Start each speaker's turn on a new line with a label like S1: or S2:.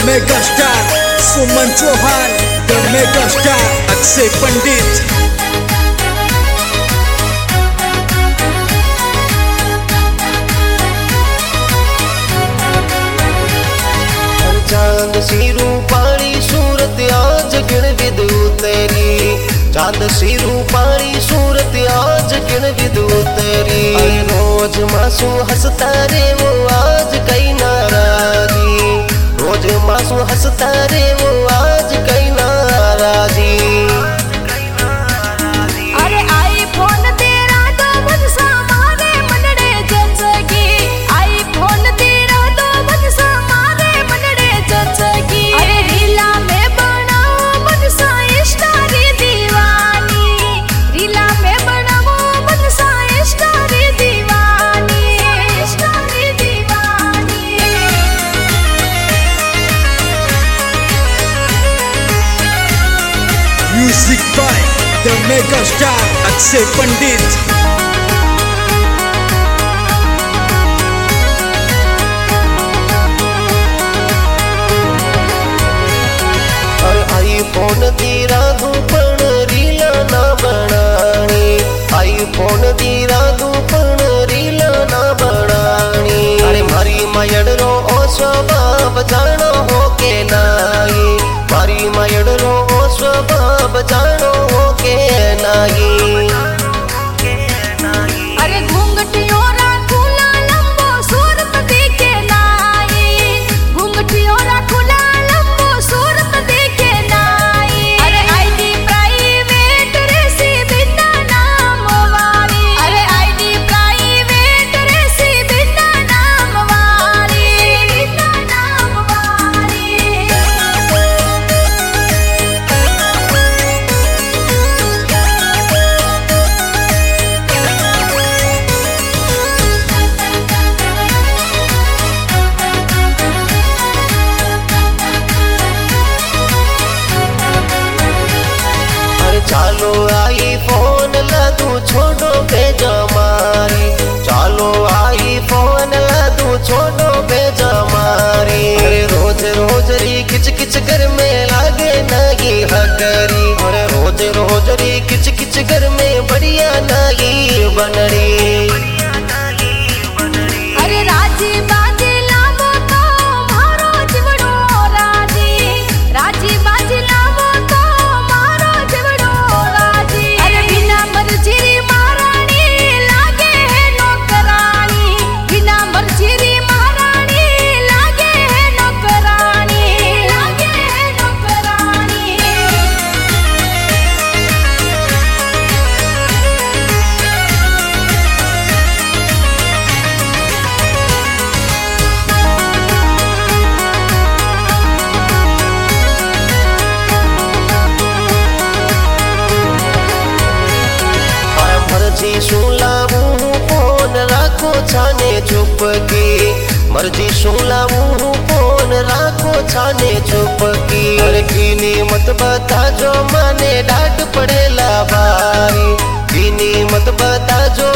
S1: Mega star Suman Chauhan, the mega star Akshay Pandit.
S2: चांद सी रूपाली सूरत आज गिण विद उतरी, चांद सी रूपाली सूरत आज गिण विद उतरी। रोज मासू हंसता रे वो आज कई नाराजी, रोज मासू हंसता रे वो आज कई नाराजी।
S1: Music by the mega star Akshay Pandit.
S2: IPhone दी राधू पण रीला ना बनानी, आईफोन दी राधू पण रीला ना बनानी। अरे मारी मायडरो ओ स्वभाव जानो हो के नाई, मारी मायडरो ओ स्वभाव जानो हो के नाई।
S3: अरे घूंघटियों राखूला लंबो सूरत देखे नाई, घूंघटियों राखूला लंबो सूरत देखे नाई। अरे आईडी प्राइवेट रेसी बिना नाम वाली, अरे आईडी प्राइवेट रेसी बिना नाम वाली, बिना नाम वाली।
S2: चालो आईफोन लादू छोड़ो भेजा मारी, चालो आईफोन लादू छोड़ो भेजा मारी। अरे रोज रोज री किच किच घर में लागे नागी हकरी, अरे रोज रोज री किच किच घर में बढ़िया नागी बनरी।
S3: अरे राजी बाजी लावो तो मारो जीवड़ो राजी, राजी बाजी लावो तो मारो जीवड़ो राजी। अरे बिना मर्जी री महारानी लागे है नौकरानी, बिना मर्जी री महारानी लागे है नौकरानी, लागे है नौकरानी।
S2: मर्जी सुलावू फोन राखो छाने चुप की, मर्जी सुलावू फोन राखो छाने चुप की। अरे कीनी मत बता जो माने डांट पड़ेला भारी, कीनी मत बता जो